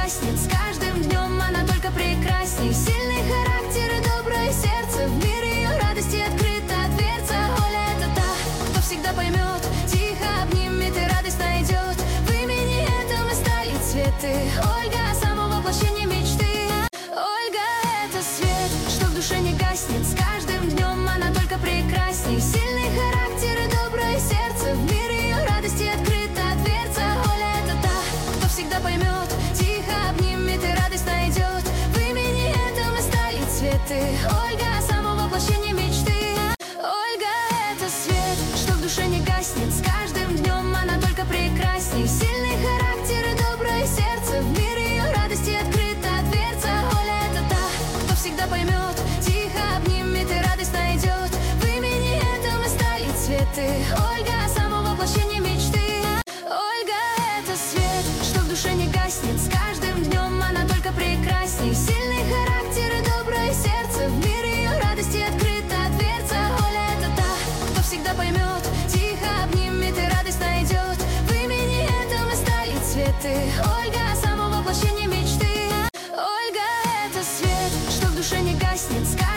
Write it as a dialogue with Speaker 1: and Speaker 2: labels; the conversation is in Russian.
Speaker 1: гаснет с каждым днем, она только прекрасней. Сильный характер и доброе сердце, в мир ее радости открыта дверца. Оля — это та, кто всегда поймет, тихо обнимет и радость найдет. В имени этом и стали цветы. Ольга — само воплощение мечты. Ольга — это свет, что в душе не гаснет с каждым днем, она только прекрасней. Сильный характер и доброе сердце, в мир ее радости открыта дверца. Оля — это та, кто всегда поймет, тихо обнимет и радость найдет. В имени этом и стали цветы. Ольга — само воплощение мечты. Ольга — это свет, что в душе не гаснет с каждым днем, она только прекрасней. Сильный характер и доброе сердце, в мир ее радости открыта дверца. Оля — это та, кто всегда поймет, тихо обнимет и радость найдет. В имени этом и стали цветы. Ольга — само воплощение мечты. Ольга — это свет, что в душе не гаснет с каждым днем, она только прекрасней. Сильный характер и доброе сердце, в мир ее радости открыта дверца. Оля — это та, кто всегда поймет, тихо обнимет и радость найдет. В имени этом и стали цветы. Ольга — само воплощение мечты. Ольга — это свет, что в душе не гаснет с каждым